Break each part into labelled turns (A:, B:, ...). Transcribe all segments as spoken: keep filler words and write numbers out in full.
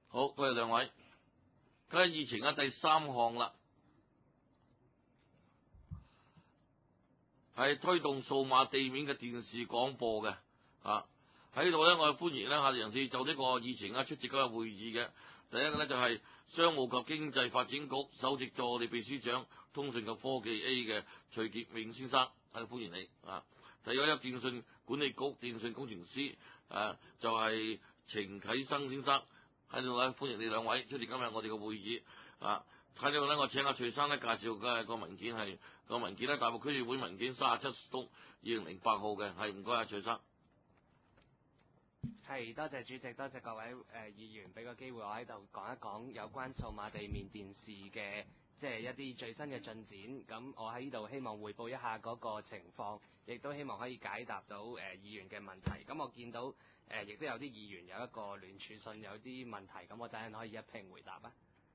A: 好，多謝兩位。咁喺議程嘅第三項啦，係推動數碼地面嘅電視廣播嘅啊。喺度咧，我哋歡迎咧下人士就呢個議程啊出席嗰個會議嘅。第一個咧就係商務及經濟發展局首席助理秘書長、通訊及科技 A 嘅徐傑明先生，喺度歡迎你啊。第二個咧電信管理局電信工程師啊，就係、是、程啟生先生，喺度咧歡迎你兩位出席今日我哋嘅會議啊。喺呢度咧，我請阿徐生咧介紹嘅個文件係個文件咧，大埔區議會文件三十七督二零零八號嘅，係唔該阿徐生。
B: 係，多謝主席，多謝各位誒、呃、議員俾個機會我喺度講一講有關數碼地面電視嘅即係一啲最新嘅進展。咁我喺呢度希望彙報一下嗰個情況，亦都希望可以解答到誒、呃、議員嘅問題。咁我見到誒亦、呃、都有啲議員有一個聯署信有啲問題，咁我等陣可以一併回答啊。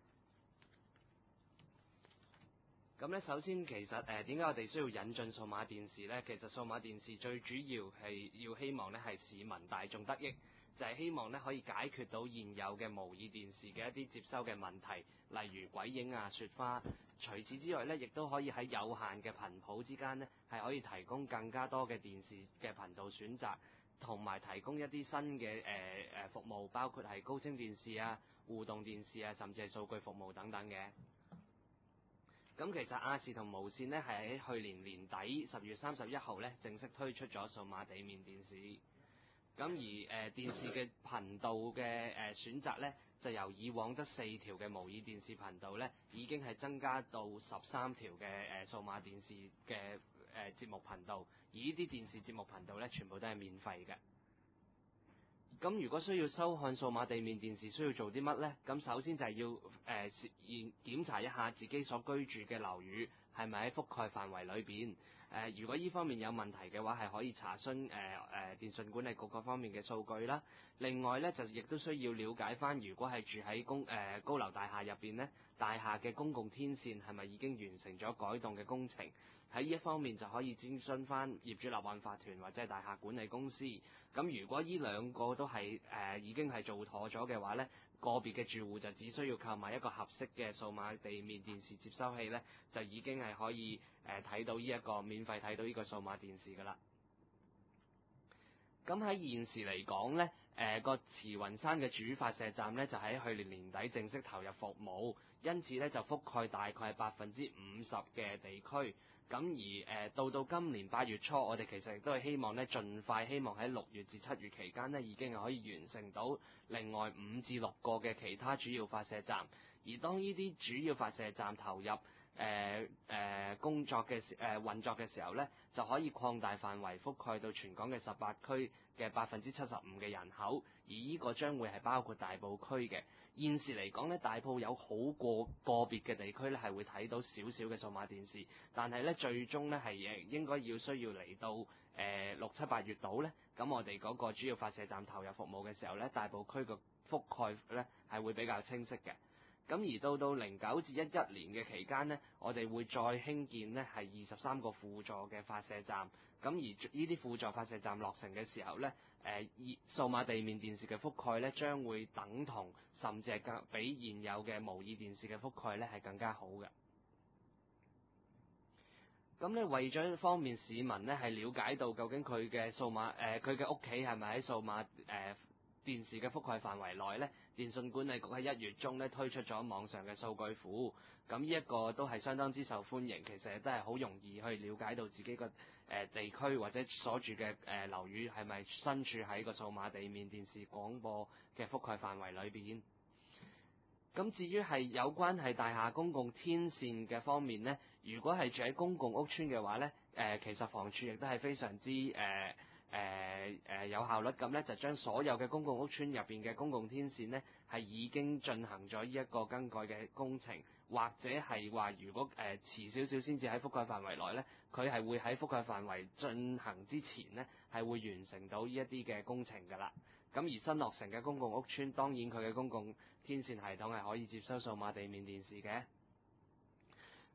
B: 咁咧，首先其實誒點解我哋需要引進數碼電視呢？其實數碼電視最主要係要希望咧係市民大眾得益，就係、是、希望咧可以解決到現有嘅模擬電視嘅一啲接收嘅問題，例如鬼影啊、雪花。除此之外咧，亦都可以喺有限嘅頻譜之間呢，係可以提供更加多嘅電視嘅頻道選擇，同埋提供一啲新嘅誒誒服務，包括係高清電視啊、互動電視啊，甚至係數據服務等等嘅。咁其實亞視同無線呢，係喺去年年底十月三十一號呢正式推出咗數碼地面電視。咁而誒、呃、電視嘅頻道嘅誒、呃、選擇呢，就由以往得四條嘅模擬電視頻道呢，已經係增加到十三條嘅誒數碼電視嘅誒、呃、節目頻道。而呢啲電視節目頻道呢，全部都係免費嘅。咁如果需要收看數碼地面電視，需要做啲乜呢？咁首先就係要誒檢、呃、檢查一下自己所居住嘅樓宇係咪喺覆蓋範圍裏邊。誒、呃，如果呢方面有問題嘅話，係可以查詢誒誒、呃、電信管理局嗰方面嘅數據啦。另外呢，就亦都需要了解翻，如果係住喺公誒、呃、高樓大廈入邊呢，大廈嘅公共天線係咪已經完成咗改動嘅工程？喺呢一方面就可以諮詢翻業主立案法團或者係大廈管理公司。咁如果呢兩個都係誒、呃、已經係做妥咗嘅話呢，個別嘅住戶就只需要購買一個合適嘅數碼地面電視接收器呢，就已經係可以誒睇、呃、到呢、這、一個免費睇到呢個數碼電視㗎啦。咁喺現時嚟講呢，誒、呃、個慈雲山嘅主發射站呢，就喺去年年底正式投入服務，因此呢，就覆蓋大概係百分之五十嘅地區。咁而誒、呃、到到今年八月初，我哋其實亦都係希望呢，盡快希望喺六月至七月期間呢，已經係可以完成到另外五至六個嘅其他主要發射站。而當呢啲主要發射站投入誒誒、呃呃、工作嘅時誒運作嘅時候呢，就可以擴大範圍覆蓋到全港嘅十八區嘅百分之七十五嘅人口，而呢個將會係包括大埔區嘅。現時嚟講呢，大埔有好過個別嘅地區呢係會睇到少少嘅數碼電視，但係呢最終呢係誒應該要需要嚟到誒、呃、六七八月度呢，咁我哋嗰個主要發射站投入服務嘅時候呢，大埔區嘅覆蓋呢係會比較清晰嘅。咁而到到零九至一一年嘅期間呢，我哋會再興建呢係二十三個輔助嘅發射站。咁而呢啲輔助發射站落成嘅時候呢，誒數碼地面電視嘅覆蓋呢將會等同甚至係更比現有嘅模擬電視嘅覆蓋呢係更加好嘅。咁呢為咗方便市民呢係了解到究竟佢嘅數碼誒佢嘅屋企係咪喺數碼誒、呃電視嘅覆蓋範圍內呢，電信管理局喺一月中呢推出咗網上嘅數據庫，咁呢一個都係相當之受歡迎，其實都係好容易去了解到自己個誒、呃、地區或者所住嘅誒、呃、樓宇係咪身處喺個數碼地面電視廣播嘅覆蓋範圍裏邊。咁至於係有關係大廈公共天線嘅方面呢，如果係住喺公共屋邨嘅話呢，誒、呃、其實房署亦都係非常之誒。呃誒誒、呃呃、有效率咁咧，就將所有嘅公共屋邨入邊嘅公共天線呢，係已經進行咗呢一個更改嘅工程，或者係話如果誒、呃、遲少少先至喺覆蓋範圍內呢，佢係會喺覆蓋範圍進行之前呢，係會完成到呢一啲嘅工程㗎啦。咁而新落成嘅公共屋邨，當然佢嘅公共天線系統係可以接收數碼地面電視嘅。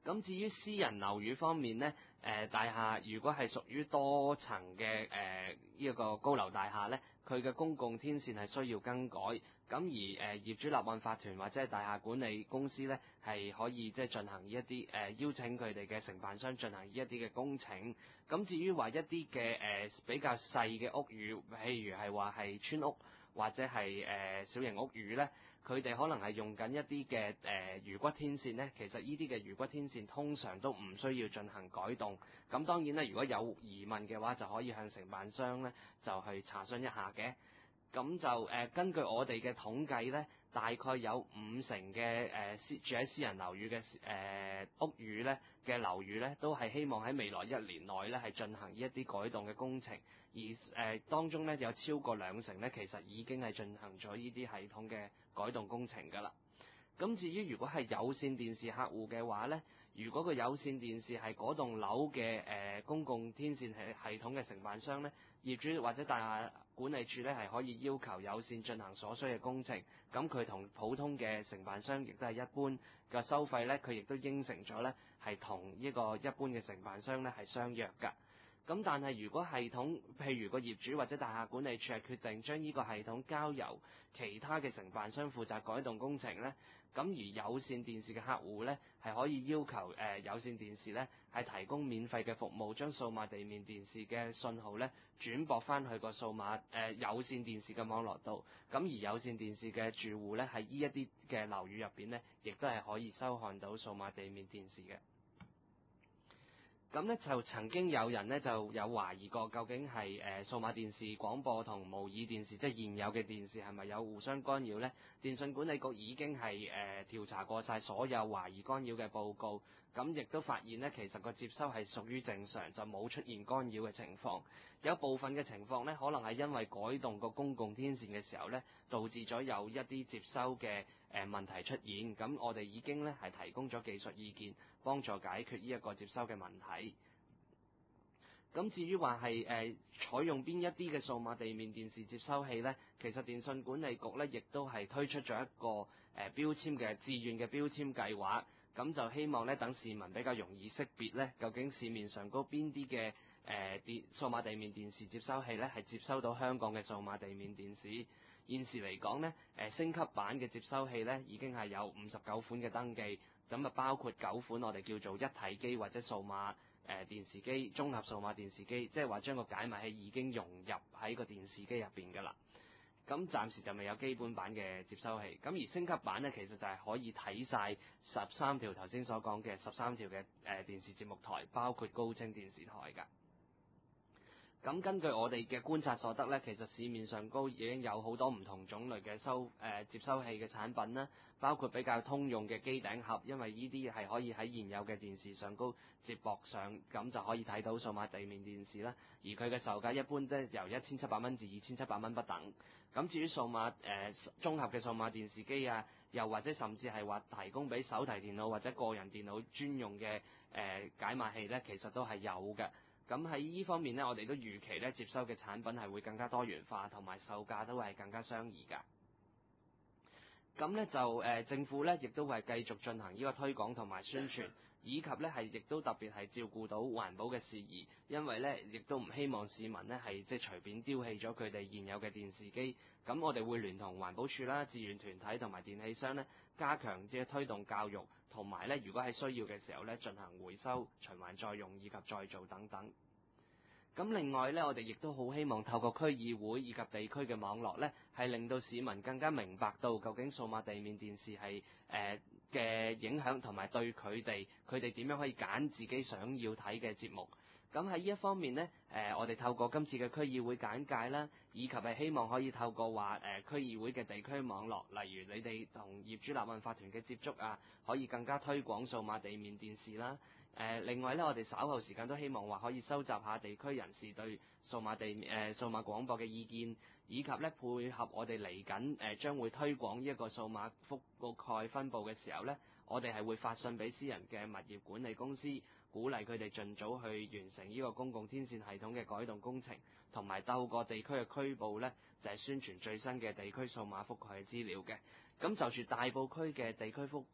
B: 咁至於私人樓宇方面呢，誒、呃、大廈如果係屬於多層嘅誒呢一個高樓大廈呢，佢嘅公共天線係需要更改。咁而誒、呃、業主立案法團或者係大廈管理公司呢，係可以即係進行呢一啲誒、呃、邀請佢哋嘅承辦商進行呢一啲嘅工程。咁至於話一啲嘅誒比較細嘅屋宇，譬如係話係村屋或者係誒、呃、小型屋宇呢，佢哋可能係用緊一啲嘅誒魚骨天線呢。其實呢啲嘅魚骨天線通常都唔需要進行改動。咁當然咧，如果有疑問嘅話，就可以向承辦商咧就去查詢一下嘅。咁就誒、呃、根據我哋嘅統計咧，大概有五成嘅誒私住喺私人樓宇嘅誒、呃、屋宇咧嘅樓宇咧，都係希望喺未來一年內咧係進行一啲改動嘅工程。而誒、呃、當中咧有超過兩成咧，其實已經係進行咗呢啲系統嘅改動工程㗎啦。咁至於如果係有線電視客戶嘅話咧，如果個有線電視係嗰棟樓嘅誒公共天線系系統嘅承辦商咧，業主或者大廈管理處咧係可以要求有線進行所需嘅工程。咁佢同普通嘅承辦商亦都係一般嘅收費咧，佢亦都應承咗咧係同呢個一般嘅承辦商咧係相約㗎。咁但係如果系統，譬如個業主或者大廈管理處係決定將呢個系統交由其他嘅承辦商負責改動工程咧，咁而有線電視嘅客戶咧係可以要求誒、呃、有線電視咧係提供免費嘅服務，將數碼地面電視嘅信號咧轉駁翻去個數碼誒、呃、有線電視嘅網絡度。咁而有線電視嘅住戶咧喺呢一啲嘅樓宇入邊咧，亦都係可以收看到數碼地面電視嘅。咁咧就曾經有人咧就有懷疑過，究竟係誒數碼電視廣播同模擬電視即係現有嘅電視係咪有互相干擾呢？電訊管理局已經係誒、呃、調查過晒所有懷疑干擾嘅報告，咁亦都發現呢，其實個接收係屬於正常，就冇出現干擾嘅情況。有部分嘅情況呢，可能係因為改動個公共天線嘅時候呢，導致咗有一啲接收嘅誒問題出現。咁我哋已經咧係提供咗技術意見，幫助解決呢一個接收嘅問題。咁至於話係誒採用邊一啲嘅數碼地面電視接收器呢？其實電訊管理局咧亦都係推出咗一個誒、呃、標籤嘅自願嘅標籤計劃。咁就希望咧等市民比較容易識別咧，究竟市面上嗰邊啲嘅誒電數碼地面電視接收器咧係接收到香港嘅數碼地面電視。現時嚟講呢，誒、呃、升級版嘅接收器咧已經係有五十九款嘅登記，咁啊包括九款我哋叫做一體機或者數碼誒、呃、電視機、綜合數碼電視機，即係話將個解密器已經融入喺個電視機入邊㗎啦。咁暫時就未有基本版嘅接收器，咁而升級版呢，其實就係可以睇晒十三條頭先所講嘅十三條嘅誒電視節目台，包括高清電視台㗎。咁根據我哋嘅觀察所得呢，其實市面上高已經有好多唔同種類嘅收誒、呃、接收器嘅產品啦，包括比較通用嘅機頂盒，因為呢啲係可以喺現有嘅電視上高接駁上，咁就可以睇到數碼地面電視啦。而佢嘅售價一般都由一千七百蚊至二千七百蚊不等。咁至於數碼誒、呃、綜合嘅數碼電視機啊，又或者甚至係話提供俾手提電腦或者個人電腦專用嘅誒、呃、解碼器呢，其實都係有嘅。咁喺呢方面呢，我哋都預期咧接收嘅產品係會更加多元化，同埋售價都係更加相宜㗎。咁咧就誒、呃、政府咧亦都會係繼續進行呢個推廣同埋宣傳，以及咧係亦都特別係照顧到環保嘅事宜，因為咧亦都唔希望市民呢係即係隨便丟棄咗佢哋現有嘅電視機。咁我哋會聯同環保署啦、志願團體同埋電器商咧，加強即係推動教育，同埋咧如果係需要嘅時候咧進行回收、循環再用以及再造等等。咁另外咧，我哋亦都好希望透過區議會以及地區嘅網絡咧，係令到市民更加明白到究竟數碼地面電視係誒嘅影響，同埋對佢哋佢哋點樣可以揀自己想要睇嘅節目。咁喺呢一方面呢，誒、呃、我哋透過今次嘅區議會簡介啦，以及係希望可以透過話誒、呃、區議會嘅地區網絡，例如你哋同業主立案法團嘅接觸啊，可以更加推廣數碼地面電視啦。誒、呃、另外咧，我哋稍後時間都希望話可以收集下地區人士對數碼地誒、呃、數碼廣播嘅意見，以及咧配合我哋嚟緊誒將會推廣呢一個數碼覆蓋分佈嘅時候咧，我哋係會發信俾私人嘅物業管理公司，鼓勵佢哋盡早去完成呢個公共天線系統嘅改動工程，同埋透過地區嘅區報咧，就係、是、宣傳最新嘅地區數碼覆蓋資料嘅。咁就住大埔區嘅地區覆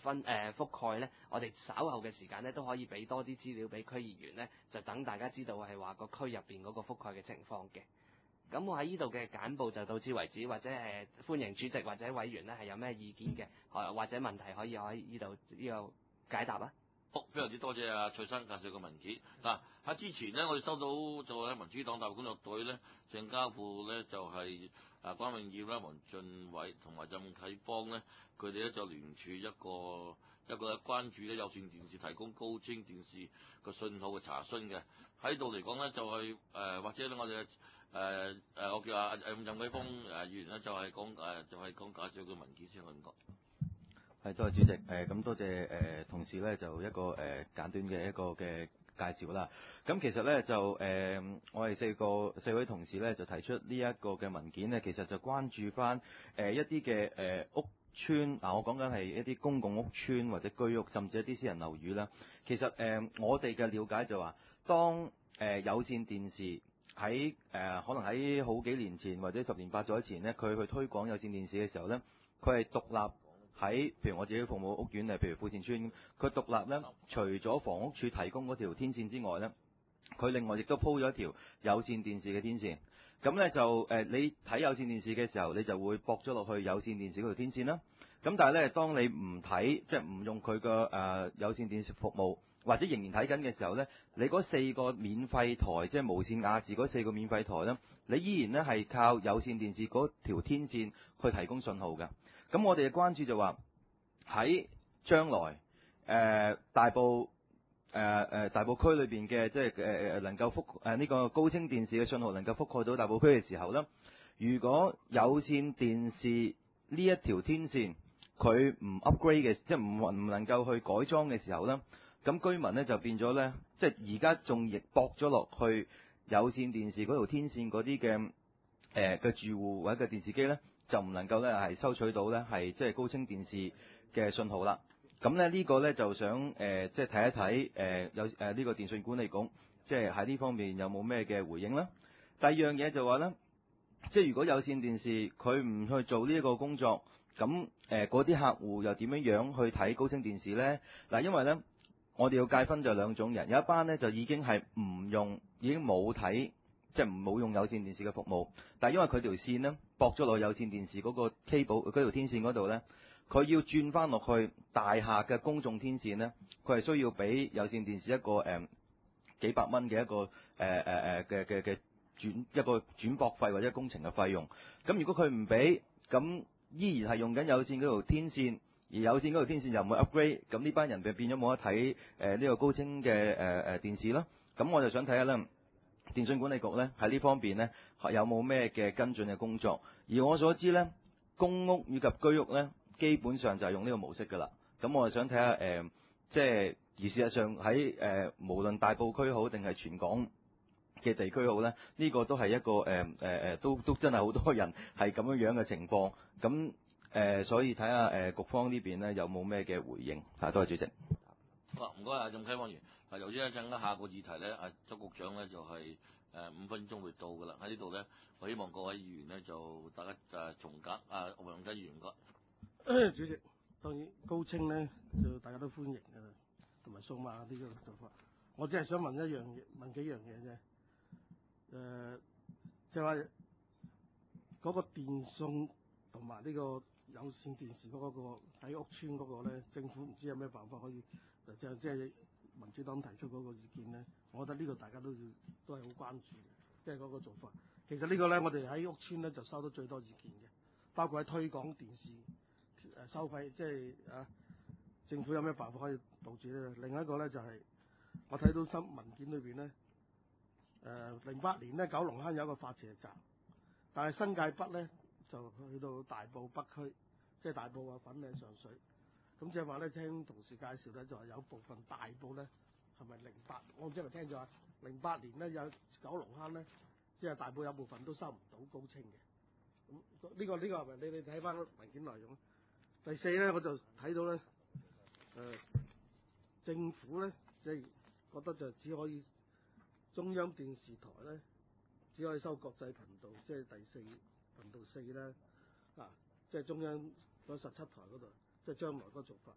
B: 分誒、呃、覆蓋咧，我哋稍後嘅時間咧都可以俾多啲資料俾區議員咧，就等大家知道係話個區入邊嗰個覆蓋嘅情況嘅。咁我喺呢度嘅簡報就到此為止，或者誒、呃、歡迎主席或者委員咧係有咩意見嘅，或者問題可以可以呢度呢個解答啊。
A: 好，非常之多謝阿蔡生介紹個文件。嗱喺之前呢，我哋收到就係民主黨大陸工作隊咧，鄭家富咧就係、是、啊關永業啦、黃俊偉同埋任啟邦咧，佢哋咧就聯署一個一個關注咧有線電視提供高清電視個信號嘅查詢嘅。喺度嚟講咧就係、是、誒、呃、或者咧我哋誒誒我叫阿任任啟邦誒議員咧就係講誒就係、是、講介紹個文件先去唔該。
C: 係，多謝主席。誒、呃，咁多謝誒、呃、同事咧，就一個誒、呃、簡短嘅一個嘅介紹啦。咁其實咧就誒、呃，我哋四個四位同事咧就提出呢一個嘅文件咧，其實就關注翻誒、呃、一啲嘅誒屋邨。嗱、呃，我講緊係一啲公共屋邨或者居屋，甚至一啲私人樓宇啦。其實誒、呃，我哋嘅了解就話，當誒、呃、有線電視喺誒、呃、可能喺好幾年前或者十年八載前咧，佢去推廣有線電視嘅時候咧，佢係獨立。喺譬如我自己服務屋苑誒，譬如富善邨，佢獨立咧，除咗房屋署提供嗰條天線之外咧，佢另外亦都鋪咗一條有線電視嘅天線。咁咧就誒、呃，你睇有線電視嘅時候，你就會駁咗落去有線電視嗰條天線啦。咁但係咧，當你唔睇，即係唔用佢個誒有線電視服務，或者仍然睇緊嘅時候咧，你嗰四個免費台，即係無線亞視嗰四個免費台咧，你依然咧係靠有線電視嗰條天線去提供信號嘅。咁我哋嘅關注就話喺將來誒、呃、大埔誒誒、呃、大埔區裏邊嘅即係誒誒能夠覆誒呢、呃這個高清電視嘅信號能夠覆蓋到大埔區嘅時候咧，如果有線電視呢一條天線佢唔 upgrade 嘅，即係唔唔能夠去改裝嘅時候咧，咁居民咧就變咗咧，即係而家仲亦駁咗落去有線電視嗰條天線嗰啲嘅誒嘅住戶或者嘅電視機咧，就唔能夠咧係收取到咧係即係高清電視嘅信號啦。咁咧呢個咧就想誒即係睇一睇誒有誒呢個電訊管理局即係喺呢方面有冇咩嘅回應啦。第二樣嘢就話咧，即係如果有線電視佢唔去做呢一個工作，咁誒嗰啲客戶又點樣樣去睇高清電視咧？嗱，因為咧我哋要界分就兩種人，有一班咧就已經係唔用，已經冇睇。即係唔冇用有線電視嘅服務，但係因為佢條線呢駁咗落有線電視嗰個 cable 嗰條天線嗰度呢，佢要轉翻落去大廈嘅公眾天線呢，佢係需要俾有線電視一個誒、呃、幾百蚊嘅一個誒誒誒嘅嘅嘅轉一個轉駁費或者工程嘅費用。咁如果佢唔俾，咁依然係用緊有線嗰條天線，而有線嗰條天線又唔會 upgrade，咁呢班人就變咗冇得睇誒呢個高清嘅誒誒電視啦。咁我就想睇下咧。電訊管理局咧喺呢方面咧有冇咩嘅跟進嘅工作？而我所知咧，公屋以及居屋咧基本上就係用呢個模式㗎啦。咁我就想睇下誒，即係而事實上喺誒、呃、無論大埔區好定係全港嘅地區好咧，呢、呢個都係一個誒誒誒，都都真係好多人係咁樣樣嘅情況。咁誒、呃，所以睇下誒局方呢邊咧有冇咩嘅回應？啊，多謝主席。
A: 好，唔該啊，任啟邦議員。嗱，由於一陣間下個議題咧，阿周局長咧就係、是、誒、呃、五分鐘會到㗎啦。喺呢度咧，我希望各位議員咧就大家誒重格啊，黃永基議員唔該。
D: 主席，當然高清咧就大家都歡迎㗎啦，同埋數碼呢個做法。我只係想問一樣嘢，問幾樣嘢啫。誒、呃，就係話嗰個電信同埋呢個有線電視嗰、那個喺屋邨嗰個咧，政府唔知有咩辦法可以就即係民主黨提出嗰個意見咧，我覺得呢個大家都要都係好關注嘅，即係嗰個做法。其實個呢個咧，我哋喺屋邨咧就收到最多意見嘅，包括喺推廣電視誒收費，即係啊政府有咩辦法可以導致咧？另一個咧就係、是、我睇到新文件裏邊咧，誒零八年咧九龍坑有一個發射站，但係新界北咧就去到大埔北區，即係大埔啊、粉嶺、上水。咁即係話咧，聽同事介紹咧，就係有部分大埔咧，係咪零八？我唔知係咪聽咗啊？零八年咧有九龍坑咧，即係大埔有部分都收唔到高清嘅。咁呢、呢個呢、呢個係咪你哋睇翻文件內容？第四咧，我就睇到咧，誒、呃、政府咧即係覺得就只可以中央電視台咧，只可以收國際頻道，即係第四頻道四咧，啊，即係中央嗰十七台嗰度。即係將來嗰個做法，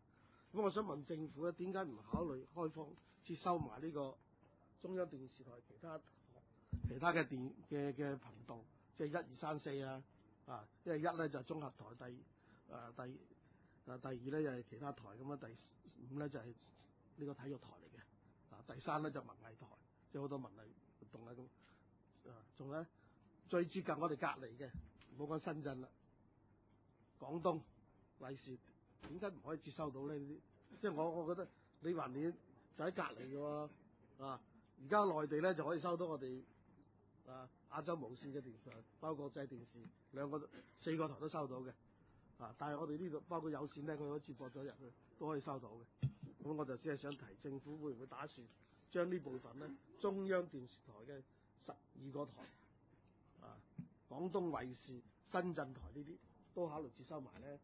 D: 咁我想問政府咧，點解唔考慮開放接收埋呢個中央電視台其他其他嘅電嘅嘅頻道，即係一二三四啊，啊，因為一咧就係綜合台，第啊第啊第二咧就係其他台咁樣，第五咧就係呢個體育台嚟嘅，啊第三咧就文藝台，即係好多文藝活動啊咁，啊仲咧最接近我哋隔離嘅，唔好講深圳啦，廣東衛視點解唔可以接收到呢啲？即係我我覺得你話你就喺隔離嘅喎，啊而家內地咧就可以收到我哋啊亞洲無線嘅電視台，包括國際電視兩個四個台都收到嘅，啊但係我哋呢度包括有線咧，佢都接駁咗入去都可以收到嘅。咁我就只係想提政府會唔會打算將呢部分咧中央電視台嘅十二個台啊廣東衛視、深圳台呢啲都考慮接收埋咧？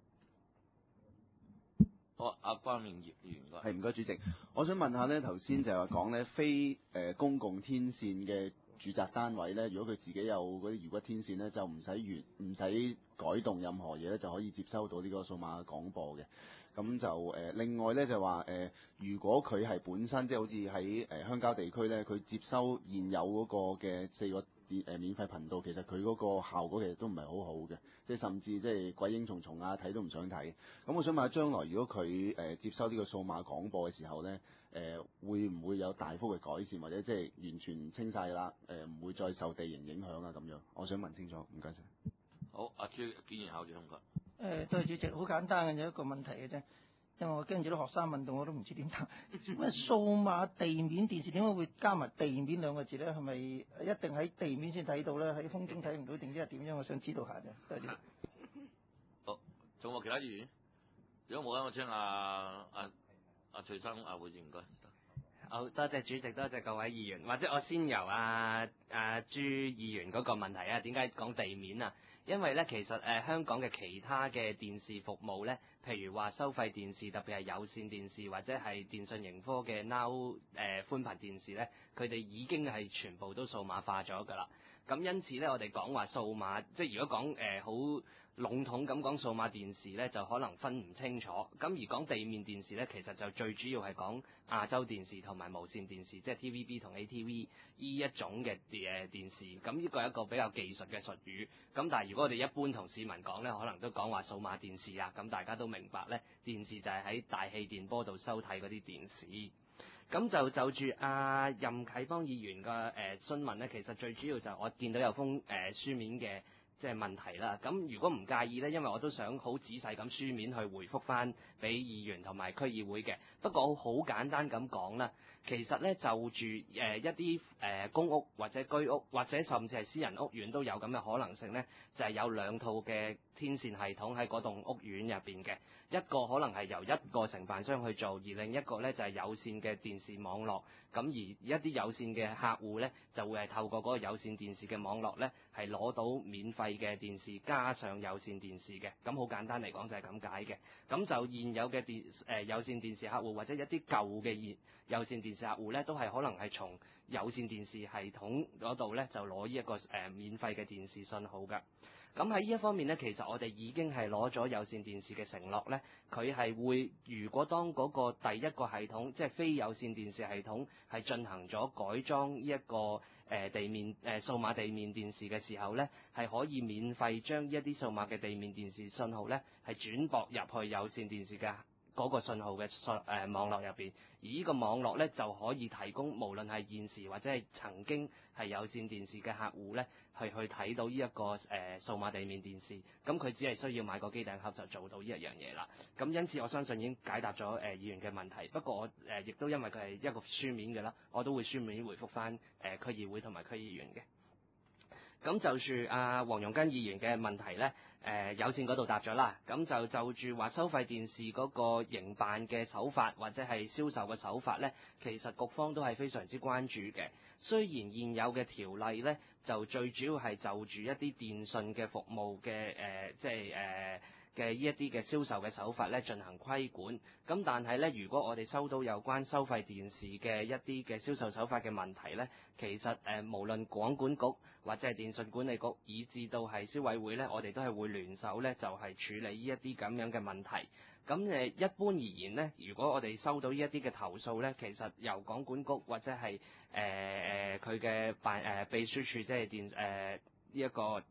A: 好，阿關明業議員嘅
E: 係唔該主席，我想問下咧，頭先就係話講咧非誒、呃、公共天線嘅住宅單位咧，如果佢自己有嗰啲魚骨天線咧，就唔使完唔使改動任何嘢咧，就可以接收到呢個數碼廣播嘅。咁就誒、呃、另外咧就話誒、呃，如果佢係本身即係好似喺誒鄉郊地區咧，佢接收現有嗰個嘅四個電誒免費頻道，其實佢嗰個效果其實都唔係好好嘅，即係甚至即係鬼影重重啊，睇都唔想睇。咁我想問下，將來如果佢誒、呃、接收呢個數碼廣播嘅時候咧，誒、呃、會唔會有大幅嘅改善，或者即係完全清晒啦？誒、呃、唔會再受地形影響啊咁樣？我想問清楚，唔該晒。
A: 好，阿朱建言校長唔該。
F: 誒，對主席，好簡單嘅，有一個問題嘅啫。因為我跟住啲學生問到，我都唔知點答。咩數碼地面電視點解會加埋地面兩個字咧？係咪一定喺地面先睇到咧？喺空中睇唔到定，即係點樣？我想知道下啫。多謝。
A: 好，仲有冇其他議員？如果冇咧，我請阿阿阿徐生阿會長唔該。
B: 好多謝主席，多謝各位議員。或者我先由阿阿朱議員嗰個問題啊，點解講地面啊？因為咧，其實誒、呃、香港嘅其他嘅電視服務咧，譬如話收費電視，特別係有線電視或者係電訊盈科嘅 Now 誒寬頻電視咧，佢哋已經係全部都數碼化咗㗎啦。咁因此咧，我哋講話數碼，即係如果講誒好籠統咁講數碼電視咧，就可能分唔清楚。咁而講地面電視咧，其實就最主要係講亞洲電視同埋無線電視，即係 T V B 同 A T V 呢一種嘅誒電視。咁呢個係一個比較技術嘅術語。咁但係如果我哋一般同市民講咧，可能都講話數碼電視啊。咁大家都明白咧，電視就係喺大氣電波度收睇嗰啲電視。咁就就住阿任啟邦議員嘅誒詢問咧，其實最主要就係我見到有封誒、呃、書面嘅即係問題啦。咁如果唔介意咧，因為我都想好仔細咁書面去回覆翻俾議員同埋區議會嘅。不過我好簡單咁講啦，其實咧就住誒、呃、一啲誒、呃、公屋或者居屋或者甚至係私人屋苑都有咁嘅可能性咧，就係、是、有兩套嘅天線系統喺嗰棟屋苑入邊嘅。一個可能係由一個承辦商去做，而另一個咧就係、是、有線嘅電視網絡。咁而一啲有線嘅客戶咧，就會係透過嗰個有線電視嘅網絡咧，係攞到免費嘅電視加上有線電視嘅。咁好簡單嚟講就係咁解嘅。咁就現有嘅電誒、呃、有線電視客戶或者一啲舊嘅現有線電視客戶咧，都係可能係從有線電視系統嗰度咧就攞呢一個誒、呃、免費嘅電視信號㗎。咁喺呢一方面咧，其實我哋已經係攞咗有線電視嘅承諾咧，佢係會如果當嗰個第一個系統，即係非有線電視系統係進行咗改裝呢一個誒、呃、地面誒、呃、數碼地面電視嘅時候咧，係可以免費將一啲數碼嘅地面電視信號咧係轉駁入去有線電視嘅嗰個信號嘅信誒網絡入邊，而呢個網絡咧就可以提供無論係現時或者係曾經係有線電視嘅客戶咧，去去睇到呢、這、一個誒、呃、數碼地面電視，咁佢只係需要買個機頂盒就做到呢一樣嘢啦。咁因此我相信已經解答咗誒、呃、議員嘅問題。不過我誒亦、呃、都因為佢係一個書面嘅啦，我都會書面回覆翻誒區議會同埋區議員嘅。咁就住阿黃容根議員嘅問題咧，誒、呃、有線嗰度答咗啦。咁就就住話收費電視嗰個營辦嘅手法或者係銷售嘅手法咧，其實局方都係非常之關注嘅。雖然現有嘅條例咧，就最主要係就住一啲電訊嘅服務嘅誒、呃，即係誒嘅呢一啲嘅銷售嘅手法咧進行規管。咁但係咧，如果我哋收到有關收費電視嘅一啲嘅銷售手法嘅問題咧，其實誒、呃、無論廣管局或者係電信管理局，以至到係消委會咧，我哋都係會聯手咧，就係、是、處理呢一啲咁樣嘅問題。咁誒一般而言呢，如果我哋收到呢一啲嘅投訴呢，其實由廣管局或者係誒誒佢嘅辦誒秘書處，即係電誒呢一個誒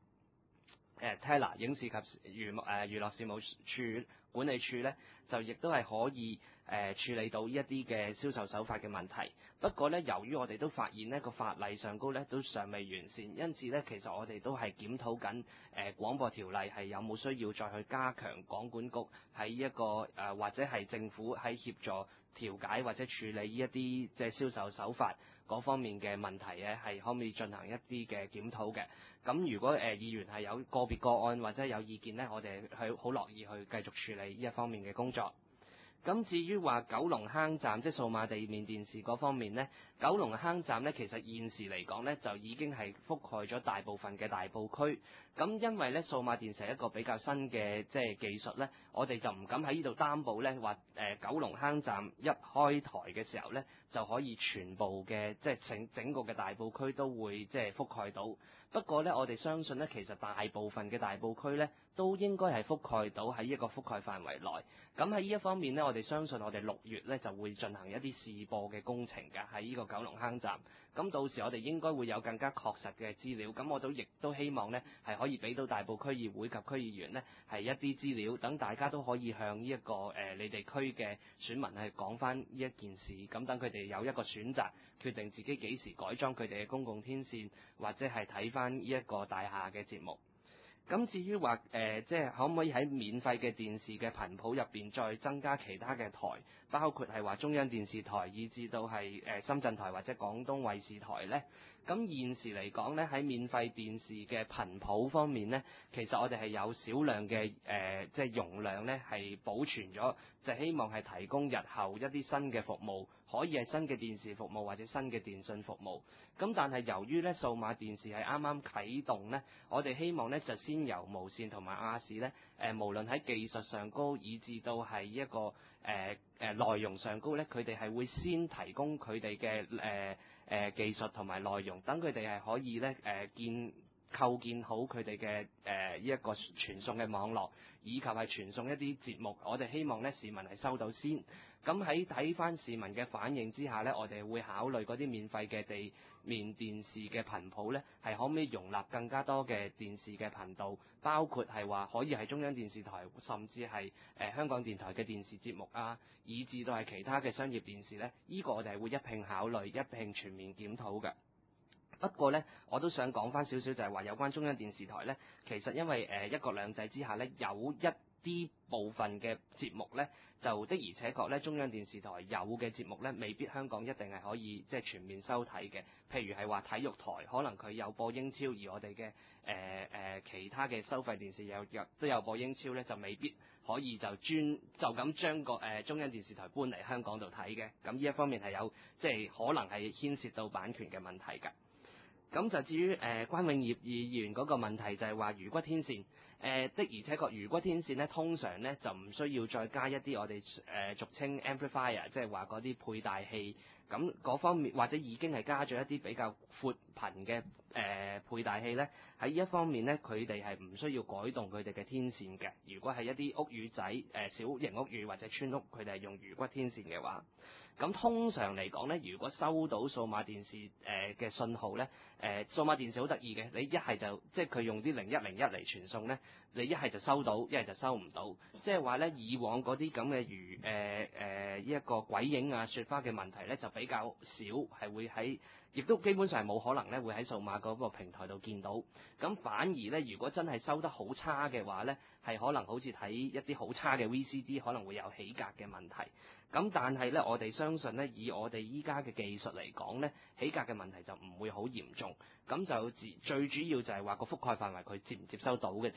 B: T E L A 影視及娛誒娛樂事務處管理處呢，就亦都係可以誒、呃、處理到呢一啲嘅銷售手法嘅問題。不過呢，由於我哋都發現呢個法例上高呢都尚未完善，因此呢，其實我哋都係檢討緊誒廣播條例係有冇需要再去加強廣管局喺一個誒、呃、或者係政府喺協助調解或者處理呢一啲即係銷售手法嗰方面嘅問題咧，係可唔可以進行一啲嘅檢討嘅？咁如果誒、呃、議員係有個別個案或者有意見呢，我哋係好樂意去繼續處理呢一方面嘅工作。咁至於話九龍坑站即係數碼地面電視嗰方面呢，九龍坑站呢其實現時嚟講呢，就已經係覆蓋咗大部分嘅大埔區。咁因為呢數碼電視係一個比較新嘅即係技術呢，我哋就唔敢喺呢度擔保呢話誒九龍坑站一開台嘅時候呢，就可以全部嘅即係整整個嘅大埔區都會即係覆蓋到。不過呢，我哋相信呢，其實大部分嘅大埔區呢，都應該係覆蓋到喺一個覆蓋範圍內。咁喺呢一方面呢，我哋相信我哋六月呢就會進行一啲試播嘅工程嘅喺呢個九龍坑站。咁到時我哋應該會有更加確實嘅資料。咁我都亦都希望呢係可以俾到大埔區議會及區議員呢係一啲資料，等大家都可以向呢、這、一個誒、呃、你哋區嘅選民係講翻呢一件事。咁等佢哋有一個選擇，決定自己幾時改裝佢哋嘅公共天線，或者係睇翻呢一個大廈嘅節目。咁至於話誒，即係可唔可以喺免費嘅電視嘅頻譜入邊再增加其他嘅台，包括係話中央電視台，以至到係誒深圳台或者廣東衛視台呢？咁現時嚟講呢，喺免費電視嘅頻譜方面呢，其實我哋係有少量嘅誒，即係容量呢係保存咗，就希望係提供日後一啲新嘅服務，可以係新嘅電視服務或者新嘅電訊服務。咁但係由於呢數碼電視係啱啱啟動呢，我哋希望呢就先由無線同埋亞視呢，誒、呃、無論喺技術上高，以至到係一個誒誒、呃呃、內容上高呢，佢哋係會先提供佢哋嘅誒誒技術同埋內容，等佢哋係可以呢誒、呃、建構建好佢哋嘅誒呢一個傳送嘅網絡，以及係傳送一啲節目。我哋希望呢市民係收到先。咁喺睇翻市民嘅反應之下呢，我哋會考慮嗰啲免費嘅地面電視嘅頻譜呢，係可唔可以容納更加多嘅電視嘅頻道，包括係話可以係中央電視台，甚至係誒、呃、香港電台嘅電視節目啊，以至到係其他嘅商業電視呢。呢、呢個我哋係會一併考慮、一併全面檢討嘅。不過呢，我都想講翻少少，就係話有關中央電視台呢，其實因為誒、呃、一國兩制之下呢，有一啲部分嘅節目呢，就的而且確呢，中央電視台有嘅節目呢，未必香港一定係可以即係全面收睇嘅。譬如係話體育台，可能佢有播英超，而我哋嘅誒誒其他嘅收費電視有有都有播英超呢，就未必可以就專就咁將個誒、呃、中央電視台搬嚟香港度睇嘅。咁呢一方面係有即係可能係牽涉到版權嘅問題㗎。咁就至於誒、呃、關永業議員嗰個問題，就係話魚骨天線誒、呃、的而且確魚骨天線咧，通常咧就唔需要再加一啲我哋誒、呃、俗稱 amplifier，即係話嗰啲配大器。咁嗰方面或者已經係加咗一啲比較闊頻嘅誒配大器咧，喺呢一方面咧，佢哋係唔需要改動佢哋嘅天線嘅。如果係一啲屋宇仔誒、呃、小型屋宇或者村屋，佢哋係用魚骨天線嘅話。咁通常嚟講咧，如果收到數碼電視誒嘅信號咧，誒、呃、數碼電視好得意嘅，你一係就即係佢用啲零一零一嚟傳送咧，你一係就收到，一係就收唔到。即係話咧，以往嗰啲咁嘅魚誒誒呢一個鬼影啊、雪花嘅問題咧，就比較少係會喺，亦都基本上係冇可能咧會喺數碼嗰個平台度見到。咁反而咧，如果真係收得好差嘅話咧，係可能好似睇一啲好差嘅 V C D， 可能會有起格嘅問題。咁但係咧，我哋相信咧，以我哋依家嘅技術嚟講咧，起格嘅問題就唔會好嚴重。咁就最主要就係話個覆蓋範圍佢接唔接收到嘅啫。咁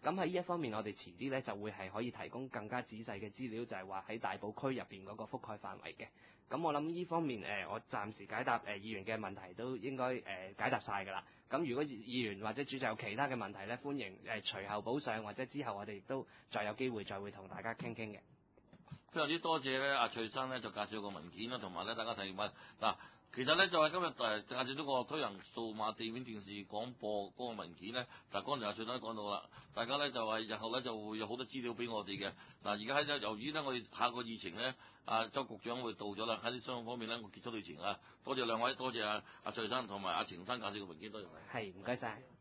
B: 咁喺呢一方面，我哋遲啲咧就會係可以提供更加仔細嘅資料，就係話喺大埔區入邊嗰個覆蓋範圍嘅。咁我諗呢方面誒、呃，我暫時解答誒、呃、議員嘅問題都應該誒、呃、解答晒㗎啦。咁如果議員或者主席有其他嘅問題咧，歡迎誒、呃、隨後補上，或者之後我哋亦都再有機會再會同大家傾傾嘅。
A: 非常之多謝咧，阿翠生咧就介紹個文件啦，同埋咧大家提問嗱。其實咧就係今日誒介紹咗個推行數碼地面電視廣播嗰個文件咧，嗱剛才阿翠生都講到啦，大家咧就係日後咧就會有好多資料俾我哋嘅。嗱而家喺由於咧我哋下個議程咧，阿周局長會到咗啦，喺啲商方面咧我結束議程啊，多謝兩位，多謝阿阿翠生同埋阿程生介紹個文件，多謝。
B: 係，唔該晒。